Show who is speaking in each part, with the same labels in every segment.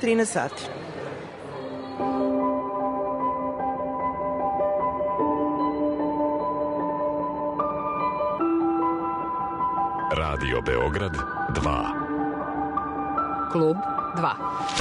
Speaker 1: 13 sati.
Speaker 2: Radio Beograd 2.
Speaker 3: Klub 2.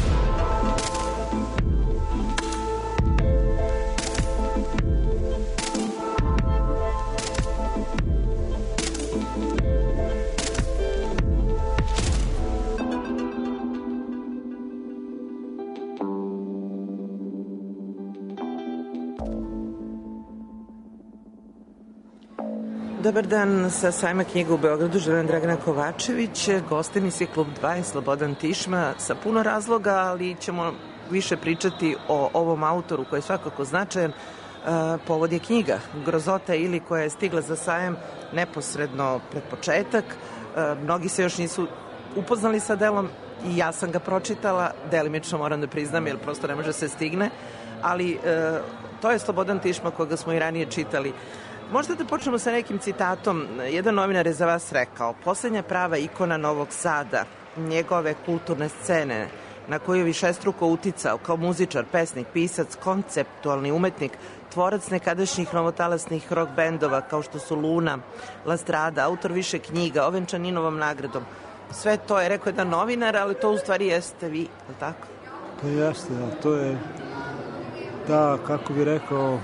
Speaker 1: Dobar dan, sa sajma knjiga u Beogradu želim Dragana Kovačević, gost emisije Klub 2 i Slobodan Tišma, sa puno razloga, ali ćemo više pričati o ovom autoru koji je svakako značajan. Povod je knjiga Grozota ili koja je stigla za sajam neposredno pred početak. Mnogi se još nisu upoznali sa delom i ja sam ga pročitala, delimično moram da priznam jer prosto ne može se stigne, ali to je Slobodan Tišma koga smo i ranije čitali. Možda da počnemo sa nekim citatom. Jedan novinar je za vas rekao: poslednja prava ikona Novog Sada, njegove kulturne scene, na koju je višestruko uticao kao muzičar, pesnik, pisac, konceptualni umetnik, tvorac nekadašnjih novotalasnih rock bendova kao što su Luna, La Strada, autor više knjiga, ovenčan Ninovom nagradom. Sve to je rekao jedan novinar, ali to u stvari jeste vi, je li tako?
Speaker 4: Pa jeste, da. To je ta, kako bi rekao,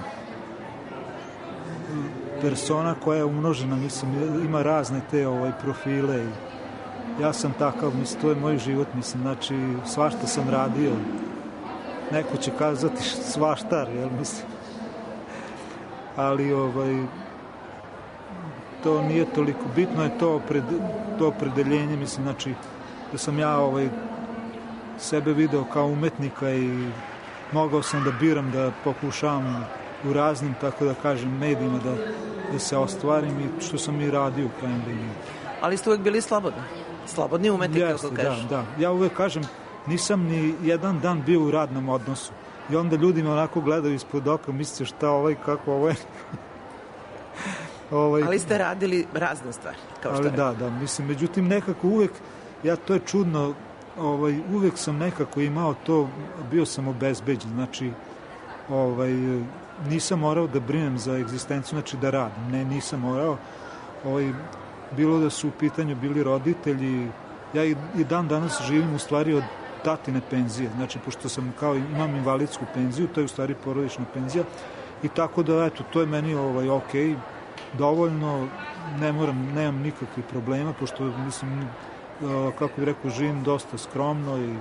Speaker 4: persona koja je umnožena, mislim, ima razne te profile i ja sam takav, mislim, to je moj život, mislim, znači, svašta sam radio. Neko će kazati svaštar, jel, mislim. Ali, to nije toliko bitno, je to opredeljenje, mislim, znači, da sam ja, sebe video kao umetnika i mogao sam da biram, da pokušavam u raznim, tako da kažem, medijima da se ostvarim i što sam i radio u krajem liniju.
Speaker 1: Ali ste uvek bili slobodni? Slobodni umetnik, kako kažeš?
Speaker 4: Da. Ja uvek kažem, nisam ni jedan dan bio u radnom odnosu. I onda ljudi me onako gledaju ispod oka, misle šta kako ovo je.
Speaker 1: Ali ste radili razne stvari, kao što
Speaker 4: rekao. Da, mislim, međutim, nekako uvek, to je čudno, uvek sam nekako imao to, bio sam obezbeđen, znači, nisam morao da brinem za egzistenciju, znači da radim. Ne, nisam morao. Bilo da su u pitanju bili roditelji. Ja i dan danas živim u stvari od tatine penzije. Znači, pošto sam imam invalidsku penziju, to je u stvari porodična penzija. I tako da, eto, to je meni okej, dovoljno, nemam nikakvih problema, pošto, mislim, kako bih rekao, živim dosta skromno i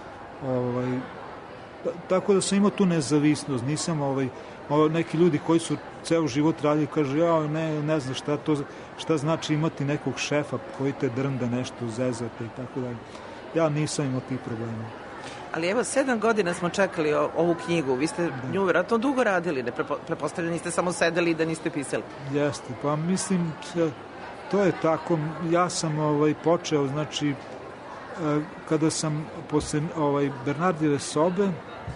Speaker 4: tako da sam imao tu nezavisnost, nisam neki ljudi koji su ceo život radili kažu ne znam šta znači imati nekog šefa koji te drnda nešto, zezate i tako dalje. Ja nisam imao tih problema.
Speaker 1: Ali evo, 7 godina smo čekali ovu knjigu, vi ste nju vjerojatno dugo radili, pretpostavljam niste samo sedeli i da niste pisali.
Speaker 4: Jeste, pa mislim, to je tako, ja sam počeo, znači, kada sam posle Bernardijeve sobe,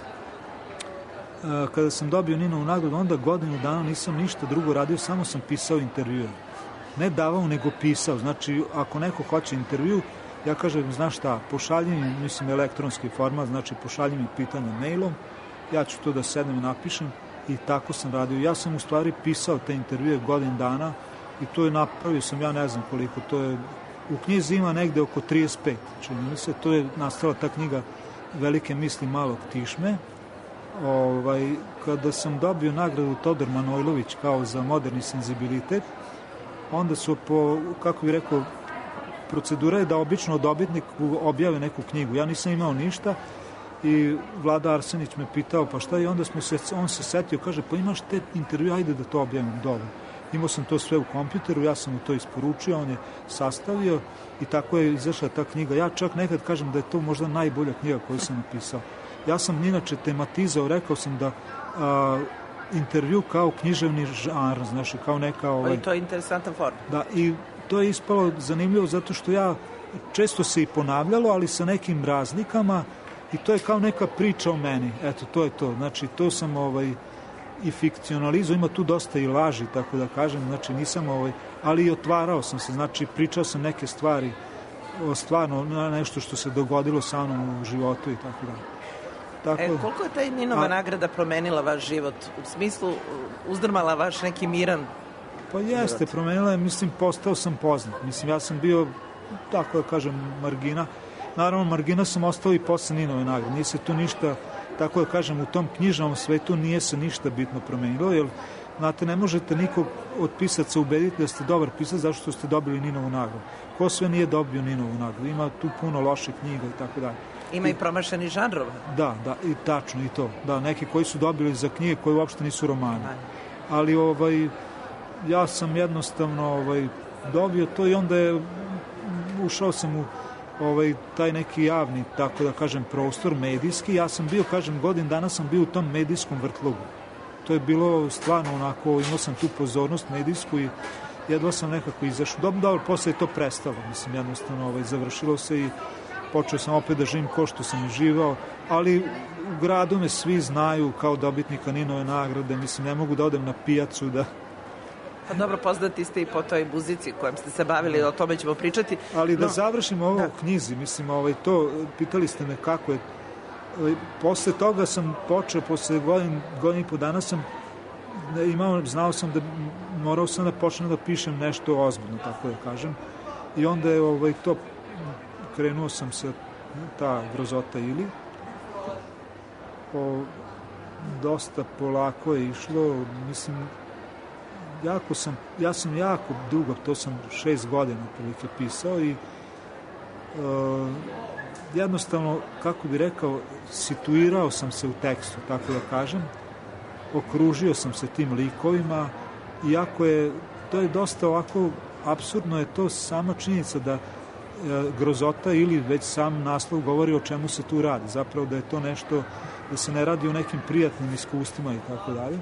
Speaker 4: kada sam dobio Ninovu nagradu, onda godinu dana nisam ništa drugo radio, samo sam pisao intervjue. Ne davao, nego pisao. Znači, ako neko hoće intervju, ja kažem, znaš šta, pošalji mi, mislim, elektronski format, znači pošalji mi pitanje mailom, ja ću to da sedem i napišem i tako sam radio. Ja sam u stvari pisao te intervjue godinu dana i to je napravio sam, ja ne znam koliko, to je u knjizi ima negde oko 35, čini mi se, to je nastala ta knjiga Velike misli malog Tišme. Kada sam dobio nagradu Todor Manojlović kao za moderni senzibilitet, onda su kako bih rekao, procedura je da obično dobitnik objave neku knjigu. Ja nisam imao ništa i Vlada Arsenić me pitao pa šta, i onda on se setio, kaže pa imaš te intervju, ajde da to objavim, dobro. Imao sam to sve u kompjuteru, ja sam mu to isporučio, on je sastavio i tako je izašla ta knjiga. Ja čak nekad kažem da je to možda najbolja knjiga koju sam napisao. Ja sam inače tematizao, rekao sam da intervju kao književni žanr, znači kao neka...
Speaker 1: I to je interesantan form.
Speaker 4: Da, i to je ispalo zanimljivo zato što ja često se i ponavljalo, ali sa nekim razlikama i to je kao neka priča o meni. Eto, to je to. Znači, to sam i fikcionalizao, ima tu dosta i laži, tako da kažem, znači nisam ali i otvarao sam se, znači pričao sam neke stvari stvarno nešto što se dogodilo sa mnom u životu i tako dalje.
Speaker 1: Koliko je ta Ninova nagrada promenila vaš život? U smislu, uzdrmala vaš neki miran?
Speaker 4: Pa jeste, promenila je, mislim, postao sam poznat. Mislim, ja sam bio, tako da kažem, margina. Naravno, margina sam ostao i posle Ninove nagrade. Nije se tu ništa, tako da kažem, u tom knjižnom svetu nije se ništa bitno promenilo, jer, znate, ne možete nikog od pisaca ubediti da ste dobar pisac zašto ste dobili Ninovu nagradu. Ko sve nije dobio Ninovu nagradu? Ima tu puno loših knjiga i tako dalje.
Speaker 1: Ima i promašeni žanrova.
Speaker 4: Da, i tačno i to. Da, neki koji su dobili za knjige koje uopšte nisu romani. Ali ja sam jednostavno dobio to i onda ušao sam u taj neki javni, tako da kažem, prostor medijski. Ja sam bio, kažem, godin dana sam bio u tom medijskom vrtlogu. To je bilo stvarno onako, imao sam tu pozornost medijsku i jedva sam nekako izašao. Dobro, posle je to prestalo. Mislim, jednostavno završilo se i počeo sam opet da živim ko što sam i živao, ali u gradu me svi znaju kao dobitnika Ninove nagrade. Mislim, ne mogu da odem na pijacu da...
Speaker 1: Pa dobro, poznati ste i po toj muzici kojom ste se bavili, o tome ćemo pričati.
Speaker 4: Ali da završim ovo u knjizi, mislim, to, pitali ste me kako je. Posle toga sam počeo, posle godin i po dana sam znao sam da morao sam da počnem da pišem nešto ozbiljno, tako da kažem. I onda je to, krenuo sam sa ta Grozota ili. Dosta polako je išlo, mislim, ja sam jako dugo, to sam 6 godina prilike pisao i jednostavno, kako bi rekao, situirao sam se u tekstu, tako da kažem, okružio sam se tim likovima, iako to je dosta ovako, apsurdno je to sama činjenica da Grozota ili već sam naslov govori o čemu se tu radi, zapravo da je to nešto, da se ne radi o nekim prijatnim iskustvima i tako dalje.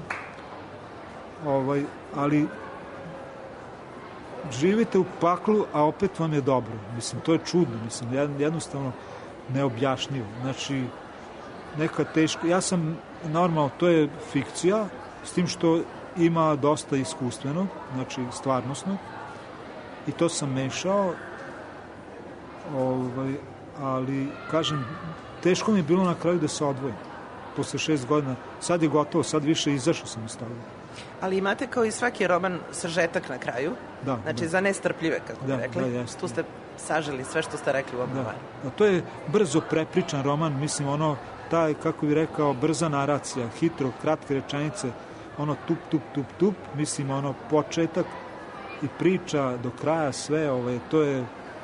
Speaker 4: Ali živite u paklu, a opet vam je dobro. Mislim, to je čudno, mislim, jednostavno neobjašnjivo. Znači, neka teško... Ja sam, normalno, to je fikcija, s tim što ima dosta iskustveno, znači, stvarnosno, i to sam mešao, ali, kažem, teško mi je bilo na kraju da se odvojim. Posle 6 godina. Sad je gotovo, sad više izašao sam iz toga.
Speaker 1: Ali imate kao i svaki roman sažetak na kraju, znači za nestrpljive, kako bi rekli. Tu ste saželi sve što ste rekli u ovom romanu. To
Speaker 4: je brzo prepričan roman, mislim, taj, kako bi rekao, brza naracija, hitro, kratke rečenice, tup, mislim, početak i priča do kraja, sve, to je,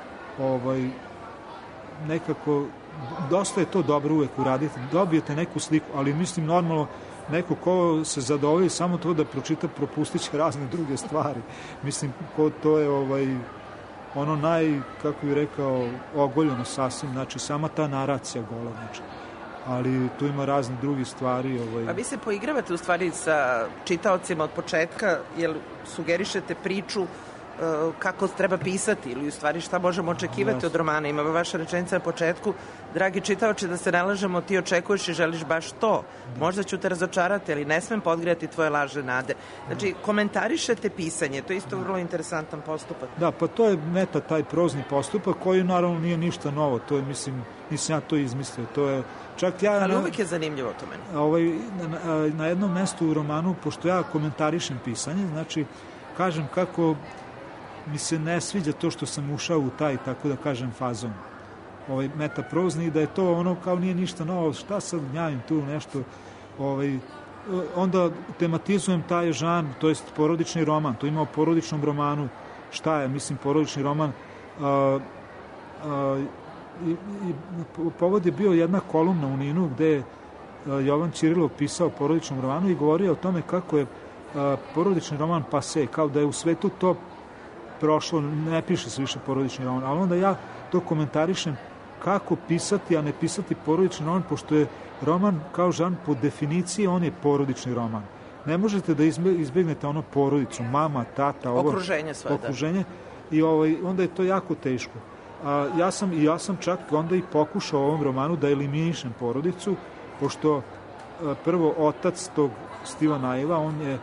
Speaker 4: nekako, dosta je to dobro uvek uraditi, dobijete neku sliku, ali mislim, normalno, neko ko se zadovolji samo to da pročita, propustit će razne druge stvari. Mislim, to je kako bih rekao, ogoljeno sasvim, znači sama ta naracija gola, znači. Ali tu ima razne druge stvari.
Speaker 1: A vi se poigravate u stvari sa čitaocima od početka, jer sugerišete priču kako treba pisati ili u stvari šta možemo očekivati od romana. Ima vaša rečenica na početku: dragi čitaoče, da se ne lažemo, ti očekuješ i želiš baš to. Možda ću te razočarati, ali ne smem podgrijati tvoje lažne nade. Znači, komentarišete pisanje, to je isto vrlo interesantan postupak.
Speaker 4: Da, pa to je taj prozni postupak koji naravno nije ništa novo, to je, mislim, nisam ja to izmislio, to je čak ja...
Speaker 1: Ali uvijek je zanimljivo to meni.
Speaker 4: Na jednom mestu u romanu, pošto ja komentarišem pisanje, znači, kažem kako mi se ne sviđa to što sam ušao u taj, tako da kažem, fazon metaprozni, da je to kao nije ništa novo, šta sad gnjavim tu nešto, onda tematizujem taj žanr, to jest porodični roman, to ima o porodičnom romanu, šta je, mislim, porodični roman, povod je bio jedna kolumna u Ninu gde je Jovan Ćirilov pisao o porodičnom romanu i govorio o tome kako je porodični roman pase, kao da je u svetu to prošlo, ne piše se više porodični roman, ali onda ja to komentarišem kako pisati, a ne pisati porodični roman, pošto je roman kao žan po definiciji, on je porodični roman. Ne možete da izbjegnete porodicu, mama, tata,
Speaker 1: okruženje svoje,
Speaker 4: okruženje, i onda je to jako teško. Ja sam čak onda i pokušao u ovom romanu da eliminišem porodicu, pošto prvo otac tog Stiva Naiva, on je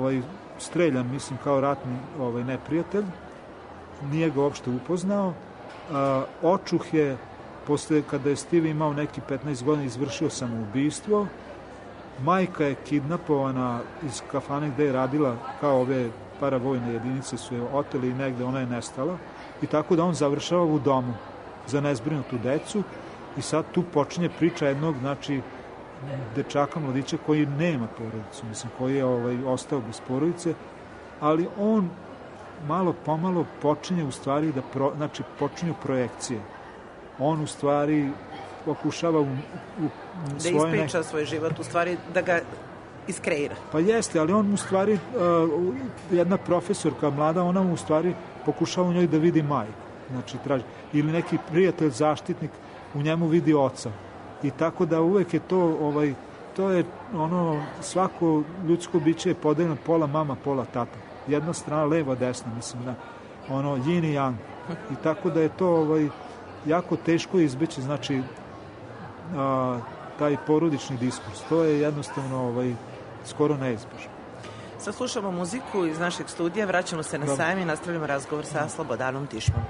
Speaker 4: streljan, mislim, kao ratni neprijatelj, nije ga uopšte upoznao Očuh je, posle kada je Steve imao neki 15 godina, izvršio samoubistvo. Majka je kidnapovana iz kafane gde je radila, kao ove paravojne jedinice su je oteli i negde ona je nestala. I tako da on završava u domu za nezbrinutu decu i sad tu počinje priča jednog, znači, dečaka, mladića koji nema porodicu, mislim, koji je ostao bez porodice, ali on malo pomalo počinje u stvari znači počinju projekcije. On u stvari pokušava
Speaker 1: da ispriča svoj život, u stvari da ga iskreira.
Speaker 4: Pa jeste, ali on u stvari, jedna profesorka mlada, ona u stvari pokušava u njoj da vidi majku, znači traži, ili neki prijatelj, zaštitnik u njemu vidi oca. I tako da uvek je to je ono, svako ljudsko biće je podeljeno pola mama, pola tata. Jedna strana, leva, desna, mislim, da, ono, yin i yang. I tako da je to jako teško izbeći, znači, taj porodični diskurs. To je jednostavno skoro neizbežno.
Speaker 1: Sad slušamo muziku iz našeg studija, vraćamo se na sajam i nastavljamo razgovor sa Slobodanom Tišmom.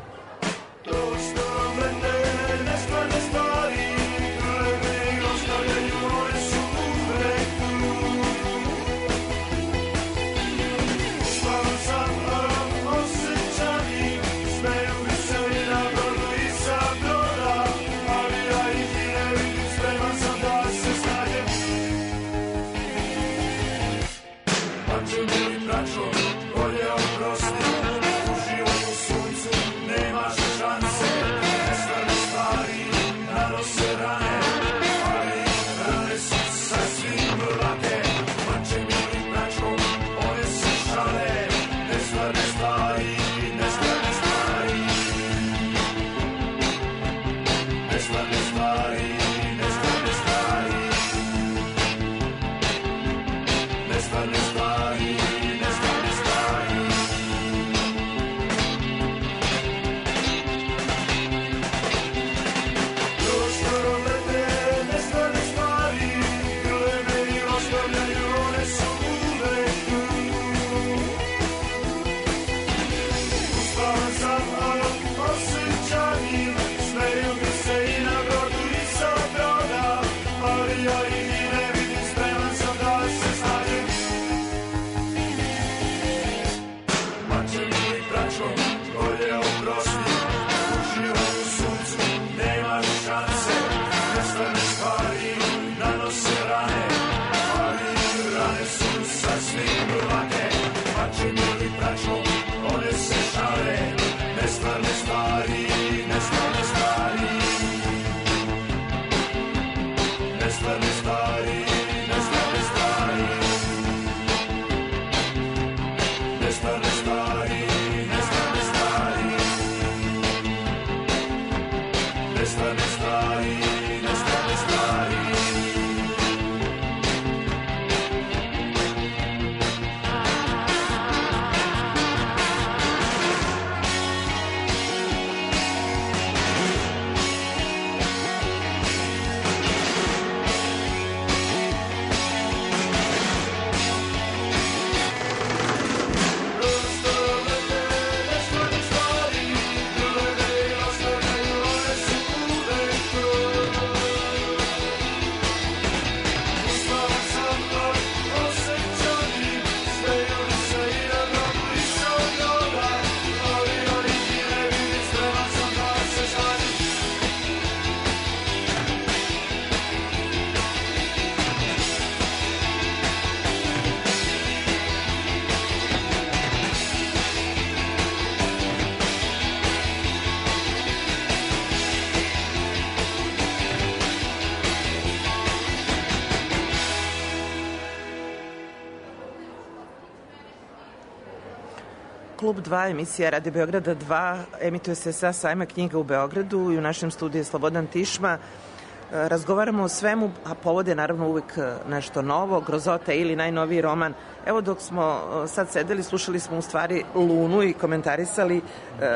Speaker 1: Klub 2, emisija Radio Beograda 2, emituje se sa sajma knjiga u Beogradu i u našem studiju je Slobodan Tišma. Razgovaramo o svemu, a povod je naravno uvek nešto novo, Grozota ili najnoviji roman. Evo dok smo sad sedeli, slušali smo u stvari Lunu i komentarisali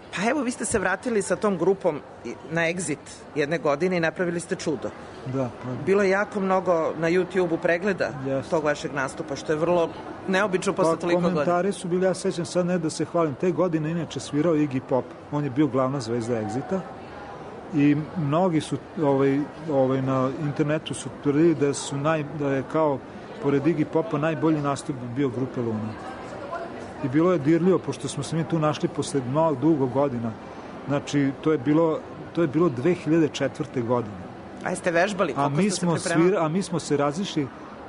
Speaker 1: Pa evo, vi ste se vratili sa tom grupom na Exit jedne godine i napravili ste čudo.
Speaker 4: Da.
Speaker 1: Bilo je jako mnogo na YouTube-u pregleda tog vašeg nastupa, što je vrlo neobično posle toliko godina.
Speaker 4: Komentari su bili, ja sećam sad, ne da se hvalim, te godine inače svirao Iggy Pop. On je bio glavna zvezda Exita i mnogi su na internetu su tvrdili da je kao pored Iggy Popa najbolji nastup bio grupe Luna. I bilo je dirljivo, pošto smo se mi tu našli posle dugo godina. Znači, to je bilo 2004. godine.
Speaker 1: A jeste vežbali? Koliko ste se pripremali?
Speaker 4: A mi smo se razišli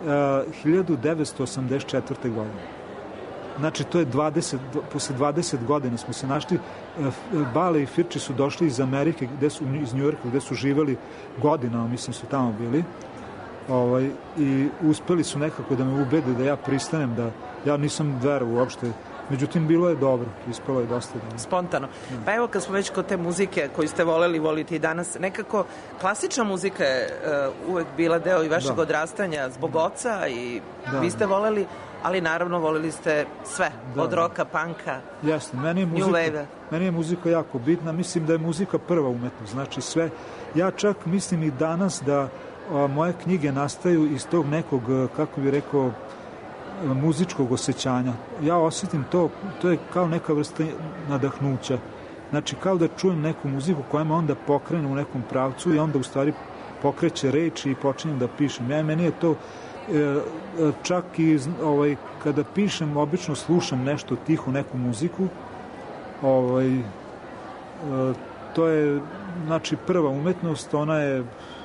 Speaker 4: 1984. godine. Znači, to je posle 20 godina smo se našli. Bale i Firči su došli iz Amerike, iz Njujorka, gde su živeli godinama, mislim su tamo bili. I uspeli su nekako da me ubede da ja pristanem, da ja nisam verovao uopšte. Međutim, bilo je dobro, ispalo je dosta dobro.
Speaker 1: Spontano. Pa evo, kad smo već kod te muzike koju ste volite i danas, nekako klasična muzika je uvek bila deo i vašeg odrastanja zbog oca i vi ste voleli, ali naravno voleli ste sve, od roka, panka, new wave.
Speaker 4: Meni je muzika jako bitna, mislim da je muzika prva umetnost, znači sve. Ja čak mislim i danas da moje knjige nastaju iz tog nekog, kako bih rekao, muzičkog osjećanja. Ja osjetim to je kao neka vrsta nadahnuća. Znači, kao da čujem neku muziku koja me onda pokrene u nekom pravcu i onda u stvari pokreće reči i počinjem da pišem. Meni je to čak i kada pišem, obično slušam nešto tiho, neku muziku. To je, znači, prva umetnost, ona je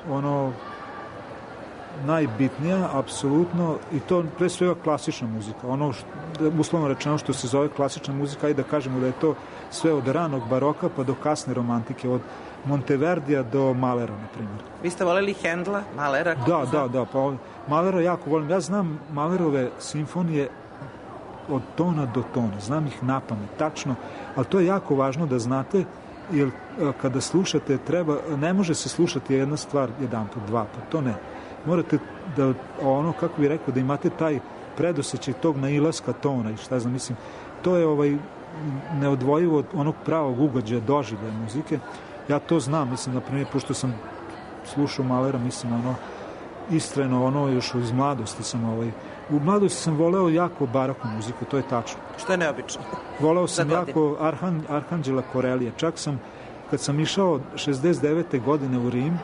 Speaker 4: najbitnija, apsolutno, i to pre svega klasična muzika. Ono, uslovno rečeno, što se zove klasična muzika, i da kažemo da je to sve od ranog baroka pa do kasne romantike, od Monteverdija do Malera, na primjer.
Speaker 1: Vi ste voleli Hendla, Malera?
Speaker 4: Da, pa Malera jako volim. Ja znam Malerove simfonije od tona do tona, znam ih napamet, tačno, ali to je jako važno da znate, jer kada slušate, ne može se slušati jedna stvar jedan put, dva put, to ne. Morate da, kako bih rekao, da imate taj predosećaj tog nailaska tona i šta znam, mislim, to je neodvojivo od onog pravog ugođaja, doživljaja muzike. Ja to znam, mislim, na primjer, pošto sam slušao Malera, mislim, istrajno, još iz mladosti sam, u mladosti sam voleo jako baroknu muziku, to je tačno.
Speaker 1: Što je neobično.
Speaker 4: Voleo sam jako Arhanđela Korelija, čak sam, kad sam išao 69. godine u Rim,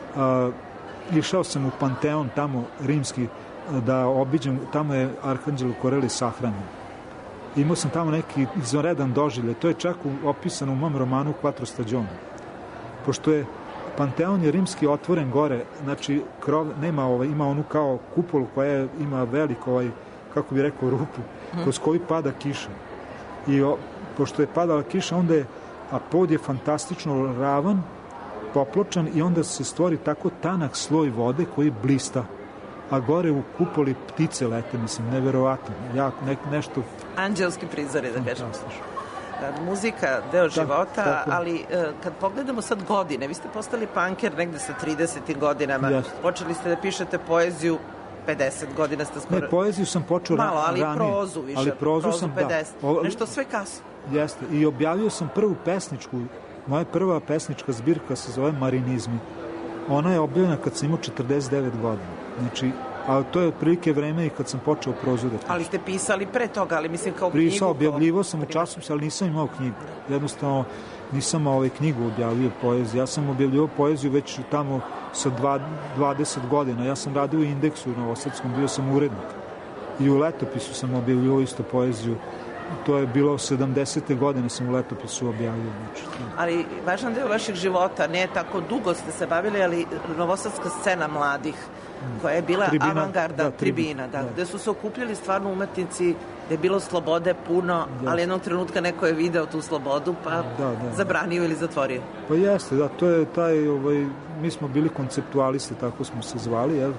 Speaker 4: išao sam u Panteon tamo rimski da obiđem, tamo je Arhanđelo Koreli sahranjen. Imao sam tamo neki izvanredan doživljaj, to je čak opisano u mom romanu Quattro Stagioni. Pošto je Panteon je rimski otvoren gore, znači nema ima onu kao kupolu koja ima veliko kako bi rekao, rupu kroz koju pada kiša. I pošto je padala kiša, onda je, a pod je fantastično ravan, popločan, i onda se stvori tako tanak sloj vode koji blista, a gore u kupoli ptice lete, mislim, neverovatno, nešto...
Speaker 1: Anđelski prizori, da kažem. Muzika, deo života, tako. Ali kad pogledamo sad godine, vi ste postali punker negde sa 30. godinama, počeli ste da pišete poeziju, 50 godina ste skoro...
Speaker 4: Ne, poeziju sam počeo ranije.
Speaker 1: Malo, ali prozu više, ali prozu sam, 50. Nešto sve kasno.
Speaker 4: Jeste, i objavio sam prvu pesničku, moja prva pesnička zbirka se zove Marinizmi. Ona je objavljena kad sam imao 49 godina. Znači, a to je otprilike vreme i kad sam počeo prozu da pišem.
Speaker 1: Ali ste pisali pre toga, ali mislim kao knjigu...
Speaker 4: Pisao, objavljivo sam u časopisu, ali nisam imao knjigu. Jednostavno, nisam knjigu objavio poeziju. Ja sam objavljivao poeziju već tamo sa 20 godina. Ja sam radio u Indeksu novosadskom, bio sam urednik. I u Letopisu sam objavljivao isto poeziju. To je bilo 70. godine sam u Letopisu objavio.
Speaker 1: Ali važan deo vašeg života, ne tako dugo ste se bavili, ali novosadska scena mladih, koja je bila avangarda, tribina, gde su se okupljali stvarno umetnici, gde je bilo slobode puno, ali jednog trenutka neko je video tu slobodu, pa zabranio ili zatvorio.
Speaker 4: Pa jeste, da, to je taj, mi smo bili konceptualisti, tako smo se zvali, jel?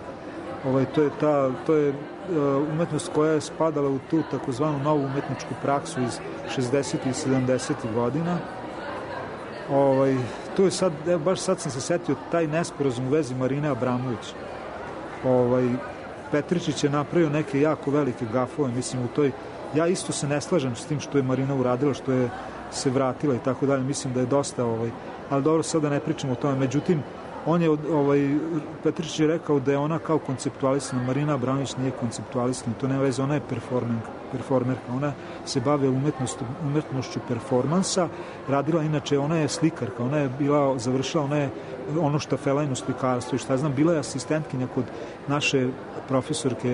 Speaker 4: To je umetnost koja je spadala u tu takozvanu novu umetničku praksu iz 60. i 70. godina. Tu je sad, baš sad sam se setio taj nesporazum u vezi Marine Abramović. Petričić je napravio neke jako velike gafove, mislim, u toj... Ja isto se ne slažem s tim što je Marina uradila, što je se vratila i tako dalje. Mislim da je dosta, ali dobro, sada ne pričamo o tome. Međutim, on je, Petričić je rekao da je ona kao konceptualistina, Marina Abramović nije konceptualistina, to nema veze, ona je performerka, ona se bave umetnošću performansa, radila, inače, ona je slikarka, ona je završila, ona je ono štafelajno slikarstvo i šta znam, bila je asistentkinja kod naše profesorke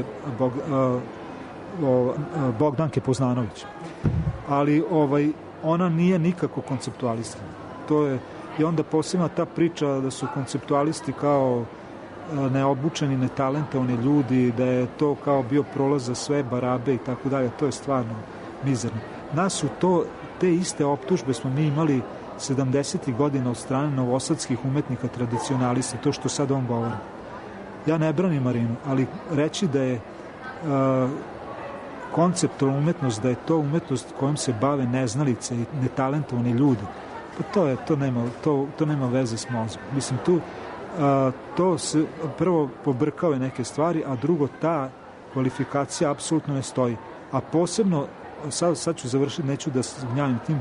Speaker 4: Bogdanke Poznanović. Ali ona nije nikako konceptualistina. To je, i onda posebno ta priča da su konceptualisti kao neobučeni, netalentovani ljudi, da je to kao bio prolaz za sve barabe i tako dalje, to je stvarno mizerno. Nas su te iste optužbe smo mi imali 70. godina od strane novosadskih umetnika tradicionalista, to što sad on govori. Ja ne branim Marinu, ali reći da je konceptualna umetnost, da je to umetnost kojom se bave neznalice i netalentovani ljudi, pa to nema veze s mozgom. Mislim, to se prvo pobrkave neke stvari, a drugo, ta kvalifikacija apsolutno ne stoji. A posebno, sad ću završiti, neću da se gnjavim tim,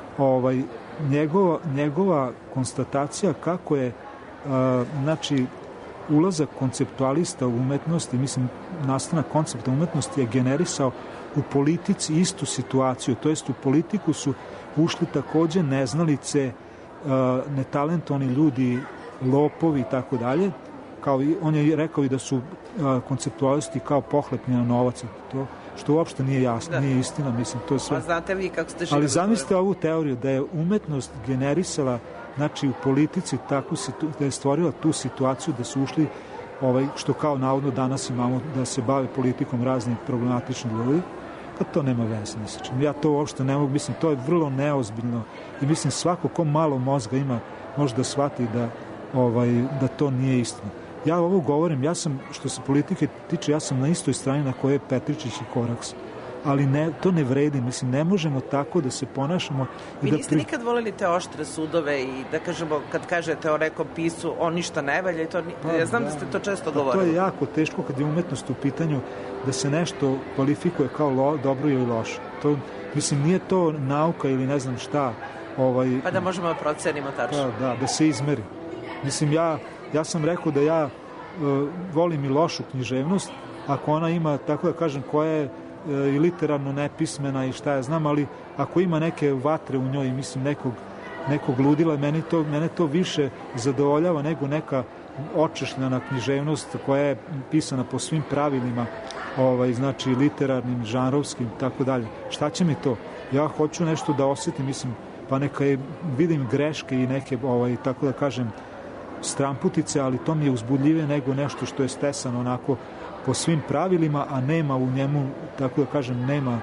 Speaker 4: njegova konstatacija kako je, znači, ulazak konceptualista u umetnosti, mislim, nastanak koncepta umetnosti je generisao u politici istu situaciju, to jest u politiku su ušli takođe neznalice, netalentovani ljudi, lopovi i tako dalje, kao i on je rekao i da su konceptualisti kao pohlepni na novac, to što uopšte nije jasno, nije istina, mislim, to je sve.
Speaker 1: A znate vi kako ste živjeli?
Speaker 4: Ali zamislite ovu teoriju da je umetnost generisala, znači u politici da je stvorila tu situaciju da su ušli, što kao navodno danas imamo, da se bave politikom razni problematični ljudi, pa to nema veze, mislim. Ja to uopšte ne mogu, mislim, to je vrlo neozbiljno i mislim svako ko malo mozga ima može da shvati da to nije istina. Ja ovo govorim, ja sam, što se politike tiče, ja sam na istoj strani na kojoj je Petričić i Koraks. Ali to ne vredi, mislim, ne možemo tako da se ponašamo.
Speaker 1: Vi niste nikad volili te oštre sudove i da kažemo, kad kažete o nekom pisu, on ništa ne valja i to, ja znam da ste to često govorili.
Speaker 4: To je jako teško kad je umetnost u pitanju da se nešto kvalifikuje kao dobro ili loše. To, mislim, nije to nauka ili ne znam šta.
Speaker 1: Pa da možemo da procenimo tačno.
Speaker 4: Da se izmeri. Mislim, ja sam rekao da ja volim i lošu književnost, ako ona ima, tako da kažem, koja je i literarno nepismena i šta ja znam, ali ako ima neke vatre u njoj, mislim, nekog ludila, mene to više zadovoljava nego neka očešljana književnost koja je pisana po svim pravilima, znači literarnim, žanrovskim, tako dalje. Šta će mi to? Ja hoću nešto da osjetim, mislim, pa neka vidim greške i neke, tako da kažem, stramputice, ali to mi je uzbudljivije nego nešto što je stesano onako po svim pravilima, a nema u njemu, tako da kažem, nema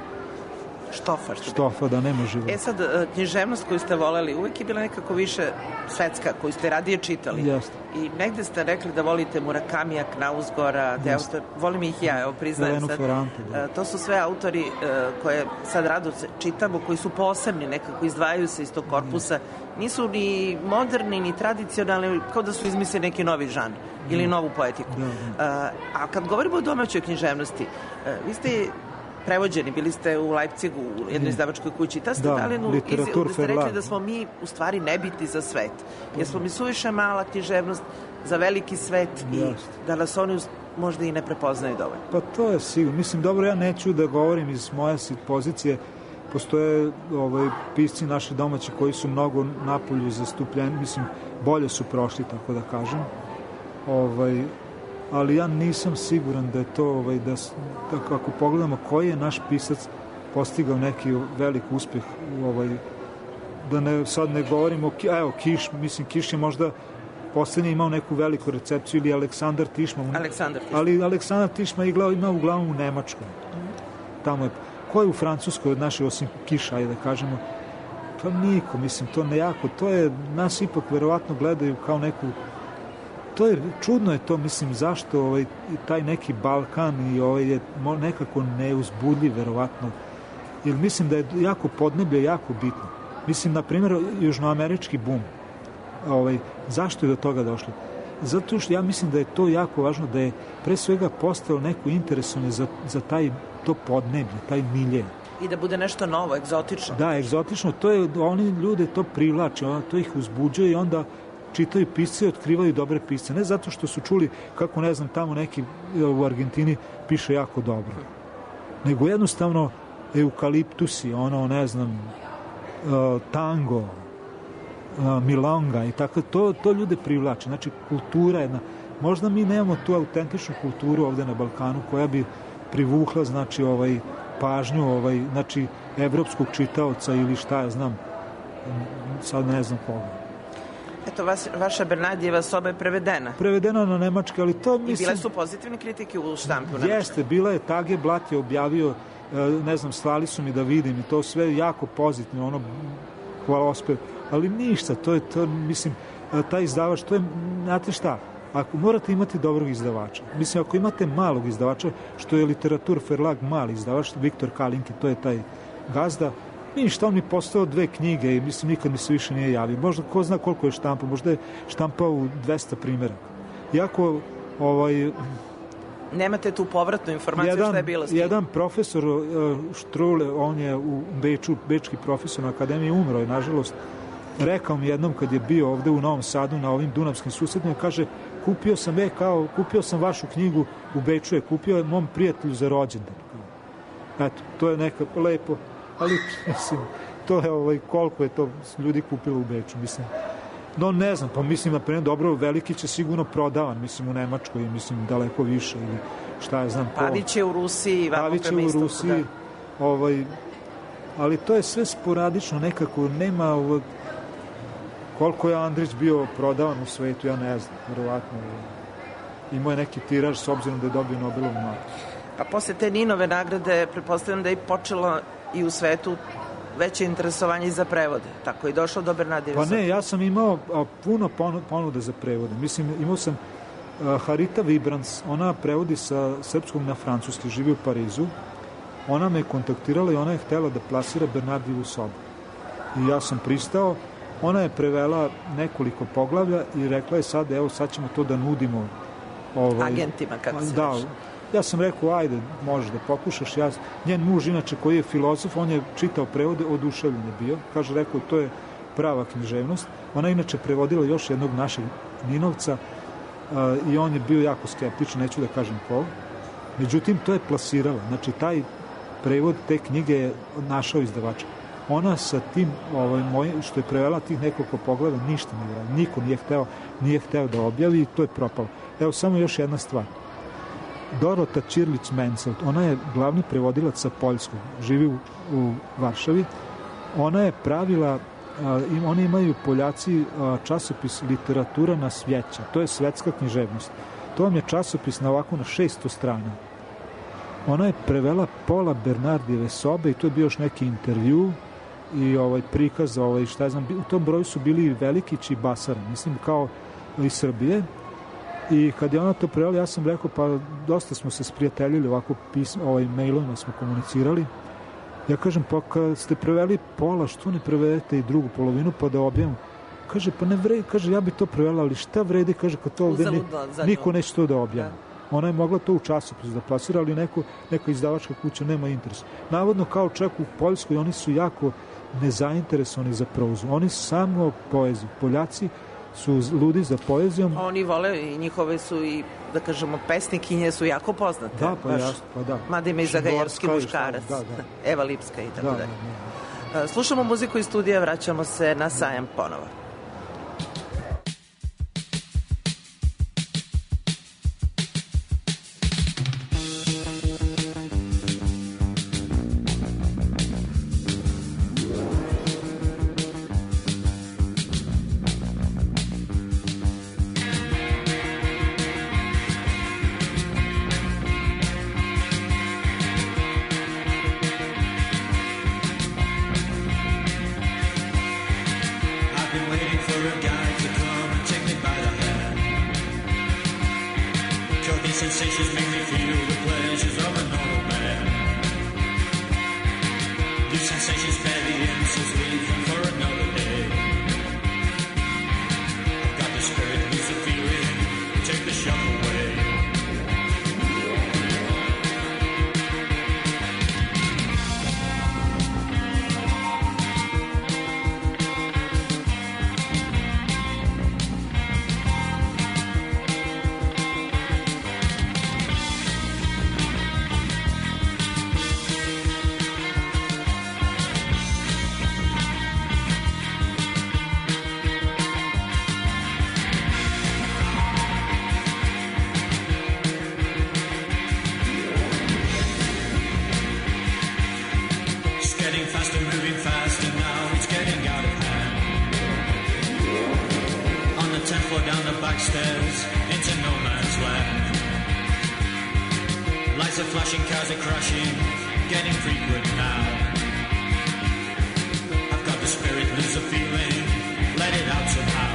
Speaker 4: štofa, da nema života.
Speaker 1: Sad, književnost koju ste voleli uvijek je bila nekako više svetska, koju ste radije čitali.
Speaker 4: Jeste.
Speaker 1: I negde ste rekli da volite Murakamija, Knausgora, volim ih ja, evo priznajem sad.
Speaker 4: Ferrante,
Speaker 1: to su sve autori koje sad rado čitamo, koji su posebni, nekako izdvajaju se iz tog korpusa. Nisu ni moderni, ni tradicionalni, kao da su izmislili neki novi žanr ili novu poetiku. A kad govorimo o domaćoj književnosti, vi ste prevođeni, bili ste u Leipzigu, u jednoj izdavačkoj kući, ta ste dali jednu izjavu da ste rekli da smo mi u stvari nebitni za svet. Jer smo mi suviše mala književnost za veliki svet i da nas oni možda i ne prepoznaju dovoljno.
Speaker 4: Pa to je sigurno. Mislim, dobro, ja neću da govorim iz moje pozicije. Postoje pisci naši domaći koji su mnogo napolju zastupljeni, mislim, bolje su prošli, tako da kažem. Ali ja nisam siguran da je to, da ako pogledamo koji je naš pisac postigao neki velik uspeh, da sad ne govorimo, evo, Kiš je možda poslednje imao neku veliku recepciju, ili Aleksandar Tišma. Ali Aleksandar Tišma ima uglavnom u Nemačkoj. Tamo je. Ko je u Francuskoj od naše, osim Kiša, da kažemo? Pa niko, mislim, to nejako. To je, nas ipak verovatno gledaju kao neku, to je, čudno je to, mislim, zašto taj neki Balkan i je nekako neuzbudljiv, verovatno. Jer mislim da je jako podneblje, jako bitno. Mislim, na primjer, južnoamerički bum. Zašto je do toga došlo? Zato što ja mislim da je to jako važno, da je pre svega postao neko interesovanje za to podneblje, taj milje.
Speaker 1: I da bude nešto novo, egzotično.
Speaker 4: Da, egzotično, to je, oni ljude to privlače, to ih uzbuđuje i onda čitaju pisce i otkrivaju dobre pisce. Ne zato što su čuli kako, ne znam, tamo neki u Argentini piše jako dobro. Nego jednostavno eukaliptusi, ne znam, tango, milonga i tako, to ljude privlače. Znači, kultura jedna. Možda mi nemamo tu autentičnu kulturu ovde na Balkanu koja bi privukla, znači, pažnju, znači, evropskog čitaoca ili šta ja znam, sad ne znam koga.
Speaker 1: Eto, vaša Bernardijeva soba je prevedena.
Speaker 4: Prevedena na nemački, ali to mislim...
Speaker 1: I bile su pozitivne kritike u štampi u
Speaker 4: nemački? Jeste, bila je, Tage Blat je objavio, ne znam, slali su mi da vidim i to sve jako pozitivno, hvalospev, ali ništa, to je, mislim, taj izdavač, to je, znate šta, ako morate imati dobrog izdavača, mislim, ako imate malog izdavača, što je Literatur Verlag mali izdavač, Viktor Kalinki, to je taj gazda, ništa, on mi postao 2 knjige i mislim, nikad mi se više nije javio. Možda, ko zna koliko je štampao, možda je štampao u 200 primjeraka. Iako,
Speaker 1: nemate tu povratnu informaciju šta je bilo s tim?
Speaker 4: Jedan profesor, Štrule, on je u Beču, bečki profesor na akademiji, umro je, nažalost, rekao mi jednom kad je bio ovde u Novom Sadu na ovim dunavskim susretima, kaže, kupio sam vašu knjigu u Beču, je kupio mom prijatelju za rođendan. Eto, to je nekako lepo, ali, mislim, to je koliko je to ljudi kupilo u Beču, mislim. No, ne znam, pa mislim, na primjer, dobro, Velikić je sigurno prodavan, mislim, u Nemačkoj, mislim, daleko više, ili šta je, znam,
Speaker 1: Pavić je u Rusiji,
Speaker 4: Pavić je u Rusiji, ali to je sve sporadično, nekako, nema, koliko je Andrić bio prodavan u svetu, ja ne znam, verovatno, imao je neki tiraž s obzirom da je dobio Nobelovu nagradu.
Speaker 1: Pa posle te Ninove nagrade, pretpostavljam da je počelo i u svetu veće interesovanje za prevode. Tako je došlo do Bernardijeva.
Speaker 4: Pa ne, ja sam imao puno ponuda za prevode. Mislim, imao sam Harita Vibrans, ona prevodi sa srpskog na francuski, živi u Parizu. Ona me kontaktirala i ona je htela da plasira Bernardijevu sobu. I ja sam pristao. Ona je prevela nekoliko poglavlja i rekla je sad, evo, sad ćemo to da nudimo
Speaker 1: agentima, kako se
Speaker 4: da, ja sam rekao, ajde, možeš da pokušaš. Njen muž, inače, koji je filozof, on je čitao prevode, oduševljen je bio. Kaže, rekao, to je prava književnost. Ona inače prevodila još jednog našeg Ninovca i on je bio jako skeptičan, neću da kažem ko. Međutim, to je plasirala. Znači, taj prevod te knjige je našao izdavača. Ona sa tim, što je prevela tih nekoliko pogleda, ništa ne gleda. Niko nije hteo da objavi i to je propalo. Evo, samo još jedna stvar. Dorota Čirlić-Mencelt, ona je glavni prevodilac sa poljskog, živi u Varšavi. Ona je pravila, oni imaju Poljaci časopis Literatura na svjeća, to je svetska književnost. To vam je časopis na 600 strana. Ona je prevela pola Bernardijeve sobe i to je bio još neki intervju i prikaz, šta ja znam, u tom broju su bili Velikić i Basara, mislim, kao iz Srbije. I kad je ona to prevela, ja sam rekao, pa dosta smo se sprijateljili, ovako mailovima smo komunicirali. Ja kažem, pa kad ste preveli pola, što ne prevedete i drugu polovinu, pa da objavim? Kaže, pa ne vredi, kaže, ja bi to prevela, ali šta vredi, kaže, kad to ovde niko neće to da objavi. Ona je mogla to u časopisu da plasira, ali neka izdavačka kuća nema interes. Navodno, kao čak u Poljskoj, oni su jako nezainteresovani za prozu. Oni samo poeziju. Poljaci su ludi za poezijom.
Speaker 1: Oni vole i njihove su i, da kažemo, pesnikinje su jako poznate.
Speaker 4: Da, pa jasno, pa da.
Speaker 1: Mada ima i Zagajevski muškarac. Eva Lipska i tako dalje. Slušamo muziku iz studija, vraćamo se na sajam ponovo.
Speaker 5: down the back stairs into no man's land. Lights are flashing, cars are crashing, getting frequent now. I've got the spirit, lose the feeling, let it out somehow.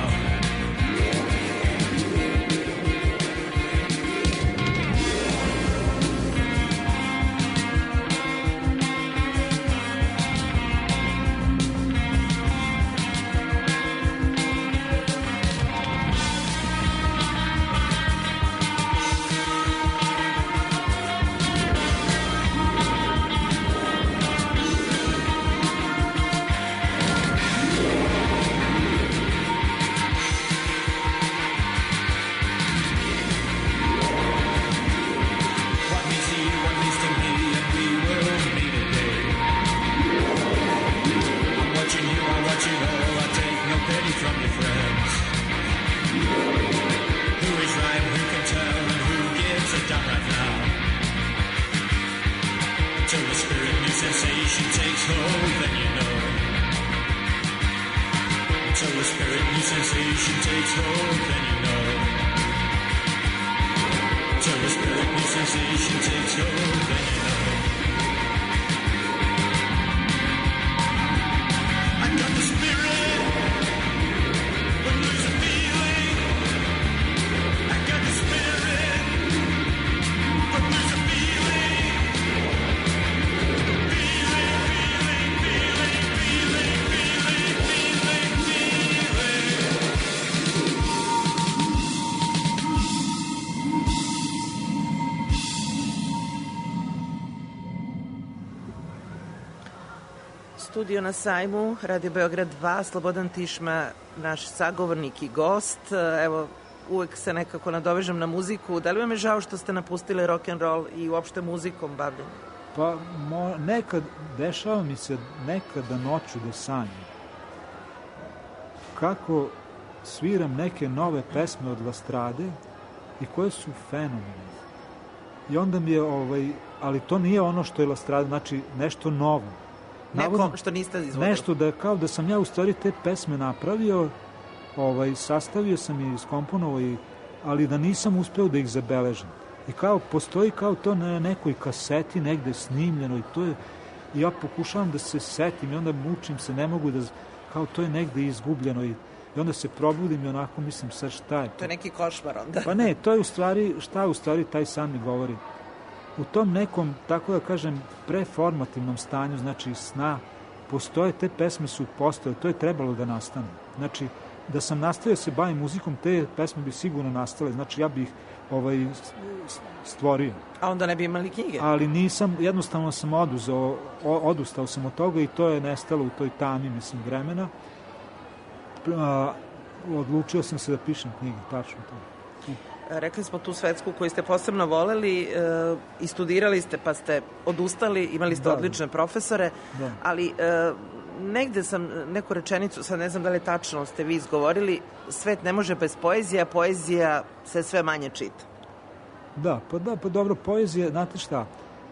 Speaker 1: Studio na sajmu, Radio Beograd 2, Slobodan Tišma, naš sagovornik i gost. Evo, uvek se nekako nadovežem na muziku. Da li vam je žao što ste napustili rock'n'roll i uopšte muzikom bavljeni?
Speaker 4: Pa nekad, dešava mi se nekada noću da sanjam. Kako sviram neke nove pesme od Lastrade i koje su fenomenalne. I onda mi je, ali to nije ono što je Lastrada, znači nešto novo.
Speaker 1: Neko što niste izvodili.
Speaker 4: Nešto da, kao da sam ja u stvari te pesme napravio, sastavio sam i iskomponovao, ali da nisam uspeo da ih zabeležim. I kao postoji kao to na nekoj kaseti negde snimljeno i to je, i ja pokušavam da se setim i onda mučim se, ne mogu da, kao to je negde izgubljeno i onda se probudim i onako mislim sad šta je to.
Speaker 1: To je neki košmar onda.
Speaker 4: Pa ne, to je u stvari, šta u stvari taj san mi govori. U tom nekom, tako da kažem, preformativnom stanju, znači sna, postoje, te pesme su postoje, to je trebalo da nastane. Znači, da sam nastavio se bavim muzikom, te pesme bi sigurno nastale, znači ja bih stvorio.
Speaker 1: A onda ne bi imali knjige?
Speaker 4: Ali nisam, jednostavno sam odustao sam od toga i to je nestalo u toj tami, mislim, vremena. Odlučio sam se da pišem knjige, tačno to.
Speaker 1: Rekli smo tu svetsku koju ste posebno voleli i studirali ste, pa ste odustali, imali ste odlične profesore, ali negde sam neku rečenicu, sad ne znam da li je tačno, ste vi izgovorili, svet ne može bez poezije, a poezija se sve manje čita.
Speaker 4: Pa dobro, poezija, znate šta,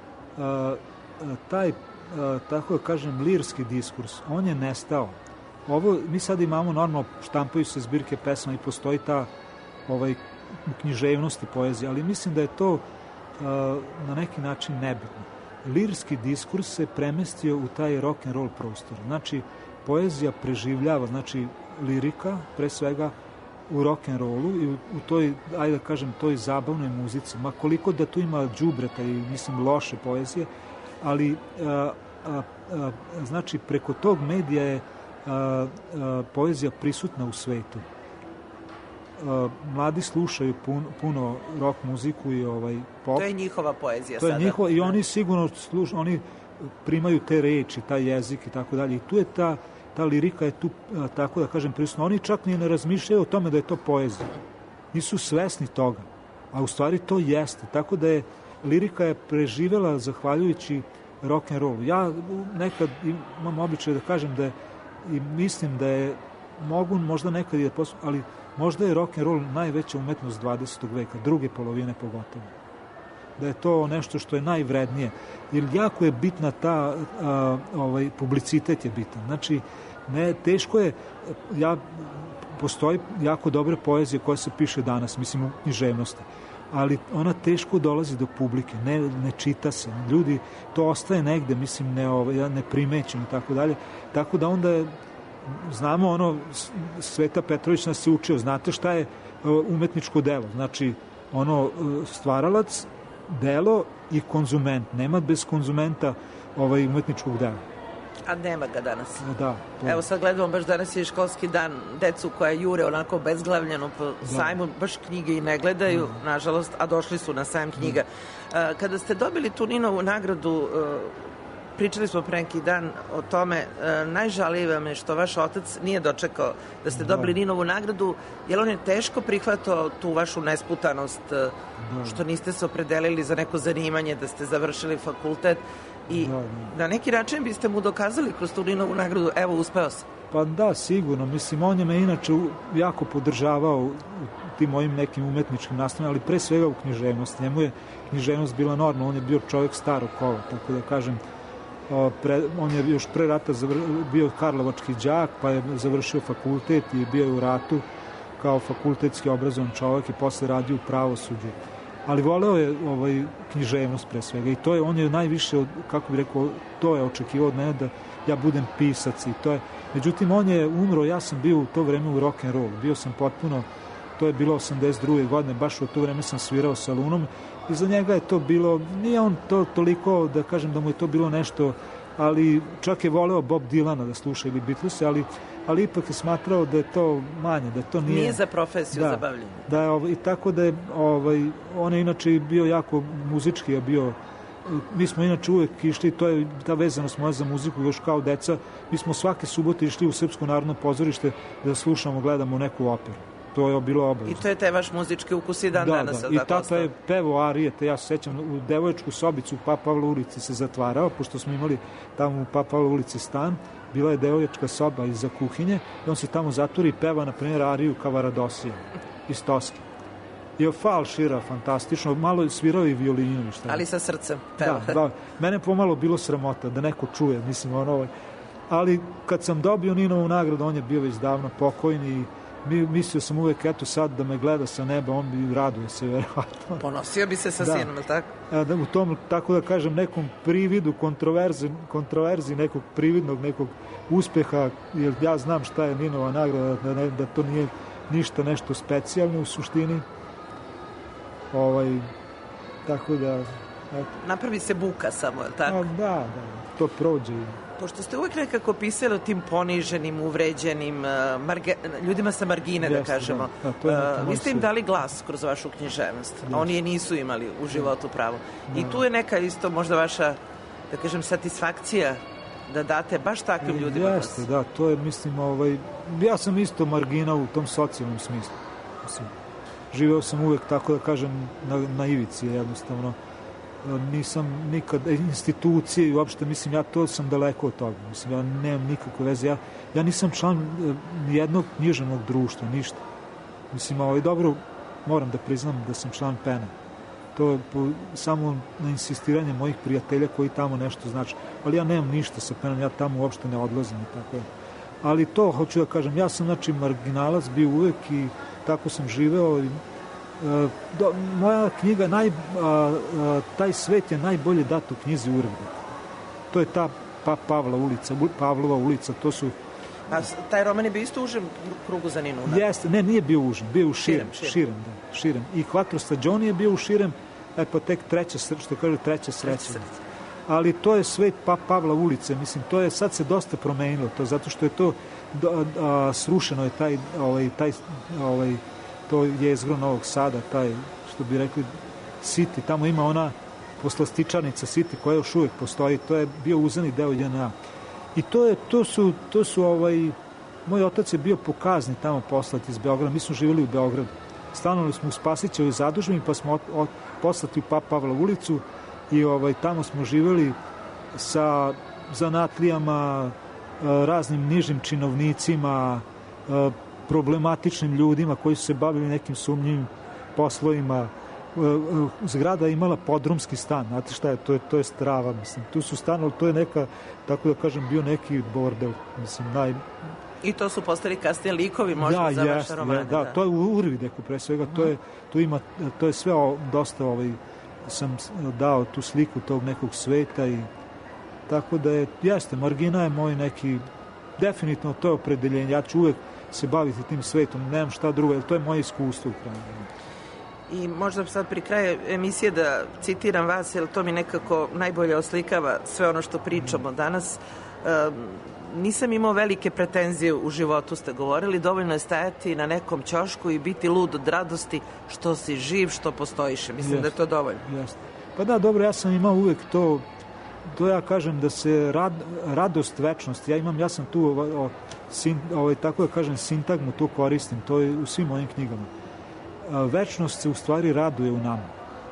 Speaker 4: taj, tako da kažem, lirski diskurs, on je nestao. Mi sad imamo normalno, štampaju se zbirke pesma i postoji ta u književnosti poezije, ali mislim da je to na neki način nebitno. Lirski diskurs se premestio u taj rock and roll prostor. Znači, poezija preživljava, znači lirika, pre svega, u rock and rollu i u toj, ajde da kažem, toj zabavnoj muzici. Ma koliko da tu ima đubreta i, mislim, loše poezije, ali znači, preko tog medija je poezija prisutna u svetu. Mladi slušaju puno rock muziku i pop.
Speaker 1: To je njihova poezija
Speaker 4: sada.
Speaker 1: To je njihova,
Speaker 4: i oni sigurno oni primaju te reči, taj jezik i tako dalje. I tu je ta lirika je tu, tako da kažem, prisutna. Oni čak ni ne razmišljaju o tome da je to poezija. Nisu svesni toga. A u stvari to jeste. Tako da je lirika je preživela zahvaljujući rock and roll. Ja nekad imam običaj da kažem da i mislim da je mogu možda nekad je ali možda je rock and roll najveća umetnost 20. veka, druge polovine pogotovo. Da je to nešto što je najvrednije. Jer jako je bitna ta publicitet je bitan. Znači, Ne, teško je, postoji jako dobra poezija koja se piše danas, mislim u književnosti, ali ona teško dolazi do publike, ne čita se, ljudi, to ostaje negde, mislim, ne primećeno i tako dalje, tako da onda znamo ono, Sveta Petrović nas je učio, znate šta je umetničko delo, znači ono, stvaralac, delo i konzument, nema bez konzumenta umetničkog dela.
Speaker 1: A nema ga danas.
Speaker 4: Da.
Speaker 1: Evo sad gledamo, baš danas je školski dan, decu koja jure onako bezglavljeno po sajmu, baš knjige i ne gledaju, nažalost, a došli su na sajam knjiga. Kada ste dobili tu Ninovu nagradu, pričali smo pre neki dan o tome, najžalije vam je što vaš otac nije dočekao da ste dobili Ninovu nagradu, jer on je teško prihvatao tu vašu nesputanost, što niste se opredelili za neko zanimanje, da ste završili fakultet i na neki način biste mu dokazali kroz tu Ninovu nagradu, evo, uspeo sam.
Speaker 4: Pa da, sigurno, mislim, on je me inače jako podržavao u tim mojim nekim umetničkim nastavima, ali pre svega u književnosti. Njemu je književnost bila normalna, on je bio čovjek starog kola, tako da kažem, on je još pre rata bio karlovački đak, pa je završio fakultet i bio je u ratu kao fakultetski obrazovan čovjek i posle radio u pravosuđu. Ali voleo je književnost pre svega i to je, on je najviše, kako bih rekao, to je očekivao od mene da ja budem pisac i to je, međutim on je umro, ja sam bio u to vreme u rock'n'roll, bio sam potpuno, to je bilo 82. godine, baš u to vreme sam svirao sa Lunom i za njega je to bilo, nije on to toliko, da kažem da mu je to bilo nešto, ali čak je voleo Bob Dylana da sluša ili Beatlese, ali ipak je smatrao da je to manje, da to nije
Speaker 1: za profesiju zabavljenje.
Speaker 4: Da, i tako da je, on je inače bio jako muzički, je bio, mi smo inače uvek išli, to je ta vezanost moja za muziku, još kao deca, mi smo svake subote išli u Srpsko narodno pozorište da slušamo, gledamo neku operu. To je bilo obavezno.
Speaker 1: I to je taj vaš muzički ukus i danas.
Speaker 4: I tata je pevao arije, te ja se sećam, u devoječku sobicu u Pavla ulici se zatvarao, pošto smo imali tamo u Pavla ulici stan, bila je devoječka soba iza kuhinje i on se tamo zatvori i peva, na primjer, ariju Kavaradosija iz Toske. I falšira fantastično, malo je svirao i violinu.
Speaker 1: Ali sa srcem peva.
Speaker 4: Da, mene pomalo bilo sramota da neko čuje, mislim, ali kad sam dobio Ninovu nagradu, on je bio već davno pokojni i mislio sam uvek, eto sad da me gleda sa neba, on bi raduje se verovatno.
Speaker 1: Ponosio bi se sa sinom, ili tako?
Speaker 4: Da, u tom, tako da kažem, nekom prividu, kontroverzi nekog prividnog, nekog uspeha, jer ja znam šta je Ninova nagrada, da to nije ništa nešto specijalno u suštini. Tako da... Eto.
Speaker 1: Napravi se buka samo, je li tako?
Speaker 4: Da, to prođe.
Speaker 1: Pošto ste uvek nekako pisali o tim poniženim, uvređenim, ljudima sa margine, da kažemo. Vi ste im dali glas kroz vašu književnost, a oni je nisu imali u životu pravo. I tu je neka isto možda vaša, da kažem, satisfakcija da date baš takvim ljudima glas.
Speaker 4: Jeste, da, to je, mislim, ja sam isto margina u tom socijalnom smislu. Mislim, živeo sam uvek, tako da kažem, na ivici, jednostavno. Nisam nikad institucije i uopšte, mislim, ja to sam daleko od toga, mislim, ja nemam nikakve veze, ja nisam član nijednog književnog društva, ništa, mislim, dobro, moram da priznam da sam član PEN-a, to je samo na insistiranje mojih prijatelja koji tamo nešto znači, ali ja nemam ništa sa PEN-om, ja tamo uopšte ne odlazim i tako je, ali to, hoću da kažem, ja sam, znači, marginalac bio uvek i tako sam živeo i moja knjiga, taj svet je najbolje dat u knjizi Uredbe. To je ta Pavlova ulica, to su...
Speaker 1: A taj roman je bio isto u užem krugu za Ninu?
Speaker 4: Jeste, ne, nije bio užem, bio u širem. I Quattro stagioni je bio u širem, pa tek treća sreća. Ali to je svet Pavla ulice, mislim, to je, sad se dosta promenilo, to zato što je to srušeno je to je jezgro Novog Sada, taj, što bi rekli, City, tamo ima ona poslastičarnica City koja još uvijek postoji, to je bio uzani deo JNA. I to su moj otac je bio po kazni tamo poslati iz Beograda, mi smo živjeli u Beogradu. Stanovali smo u Spasićevoj zadužbini, pa smo poslati u Pavla ulicu i tamo smo živjeli sa zanatlijama, raznim nižim činovnicima, problematičnim ljudima koji su se bavili nekim sumnjivim poslovima. zgrada je imala podrumski stan, znate šta je, to je strava, mislim, tu su stanovi, to je neka, tako da kažem, bio neki bordel, mislim,
Speaker 1: I to su postali kasnije likovi možda za vaše romane.
Speaker 4: Da, to je u Urvideku pre svega, to je sve dosta, sam dao tu sliku tog nekog sveta i tako da jeste, margina je moj neki, definitivno to je opredeljenje, ja ću uvek se baviti tim svetom, nemam šta drugo, jer to je moje iskustvo u kraju.
Speaker 1: I možda sad pri kraju emisije da citiram vas, jer to mi nekako najbolje oslikava sve ono što pričamo danas. Nisam imao velike pretenzije u životu, ste govorili, dovoljno je stajati na nekom ćošku i biti lud od radosti što si živ, što postojiš. Mislim da je to dovoljno.
Speaker 4: Jeste. Pa da, dobro, ja sam imao uvek to ja kažem da se radost večnosti, ja sam tu tako da kažem sintagmu tu koristim, to je u svim mojim knjigama. Večnost se u stvari raduje u nama.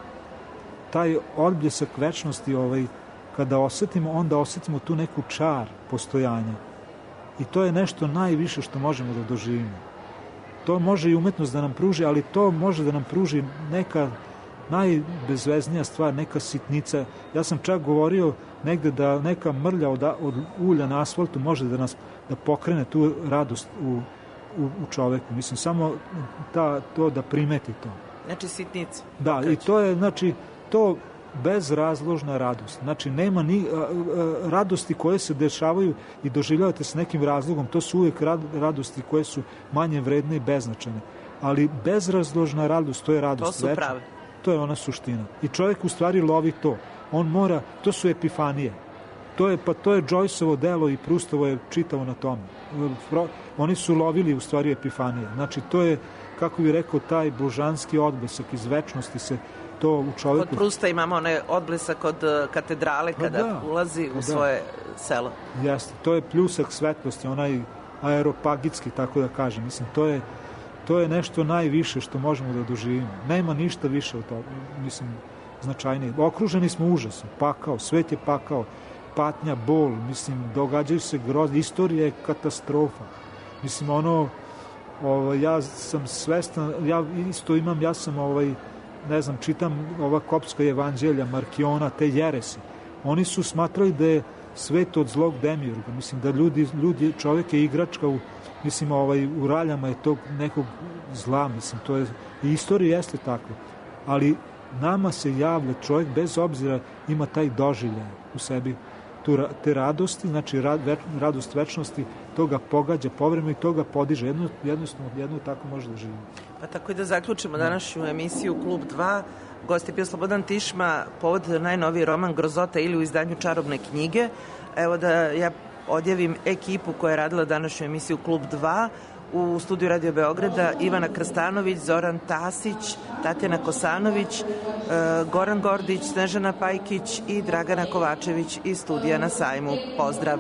Speaker 4: Taj odbljesak večnosti kada osetimo, onda osetimo tu neku čar postojanja. I to je nešto najviše što možemo da doživimo. To može i umetnost da nam pruži, ali to može da nam pruži neka najbezveznija stvar, neka sitnica. Ja sam čak govorio negde da neka mrlja od ulja na asfaltu može da pokrene tu radost u čoveku. Mislim, samo to da primeti to.
Speaker 1: Znači sitnica.
Speaker 4: Da, i to je, znači, to bezrazložna radost. Znači, nema ni radosti koje se dešavaju i doživljavate s nekim razlogom. To su uvijek radosti koje su manje vredne i beznačajne. Ali bezrazložna radost, to je radost
Speaker 1: večna. To su prave.
Speaker 4: To je ona suština. I čovjek u stvari lovi to. On mora, to su epifanije. To je Joyceovo delo i Prustovo je čitavo na tome. Oni su lovili u stvari epifanije. Znači, to je, kako bih rekao, taj božanski odblesak iz večnosti se to u čovjeku...
Speaker 1: Kod Prusta imamo onaj odblesak od katedrale kada ulazi u svoje selo.
Speaker 4: Jeste, to je pljusak svetlosti, onaj aeropagitski, tako da kažem. Mislim, to je nešto najviše što možemo da doživimo. Nema ništa više od toga, mislim, značajnije. Okruženi smo užasom, pakao, svet je pakao, patnja, bol, mislim, događaju se grozne, istorija je katastrofa. Mislim, ja sam svestan, ja sam ne znam, čitam ova kopska evanđelja, Markiona, te jeresi. Oni su smatrali da je svet od zlog demiurga. Mislim, da ljudi, čovjek je igračka u raljama je tog nekog zla, mislim, to je, i istorija jeste takva. Ali nama se javlja čovjek, bez obzira, ima taj doživljaj u sebi, te radosti, znači radost večnosti, to ga pogađa povremeno i to ga podiže. Jedno tako može da živimo.
Speaker 1: Pa tako i da zaključimo današnju emisiju Klub 2. Gost je bio Slobodan Tišma, povod najnoviji roman Grozota ili u izdanju Čarobne knjige. Evo da ja odjavim ekipu koja je radila današnju emisiju Klub 2. U studiju Radio Beograda Ivana Krstanović, Zoran Tasić, Tatjana Kosanović, Goran Gordić, Snežana Pajkić i Dragana Kovačević iz studija na Sajmu. Pozdrav!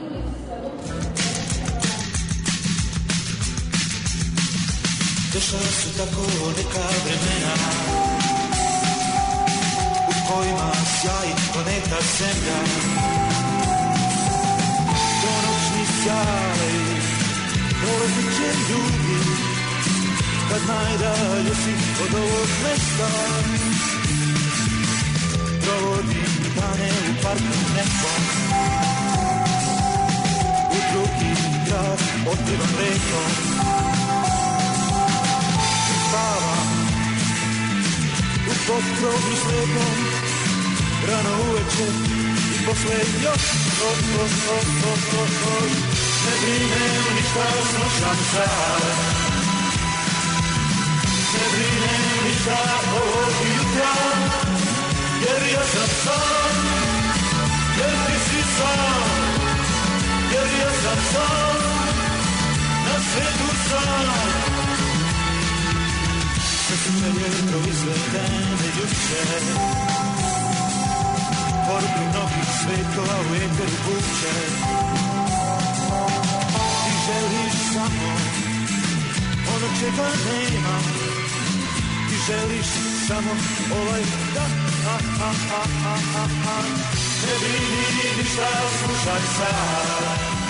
Speaker 5: Došla su tako neka vremena u kojima sjaji ko neka zemlja, donoćni sjaj prolazit će ljudi kad najdalje si od ovog mesta. Provodim dane u parku nekom, u drugi grad otplivam rekom. Spavam u potkrovu slegom, rano uveče i posle još ne brinem ništa, slušam sad. Ne brinem ništa ovog jutra, jer ja sam sam, jer ti si sam, jer ja sam sam, na svetu sam. Sve su me vjetro izvedene ljuče, poruku mnogih svetova u eteru buče. Ti želiš samo ono čega nema, ti želiš samo ovaj dan. Ne brini ništa, slušaj sad.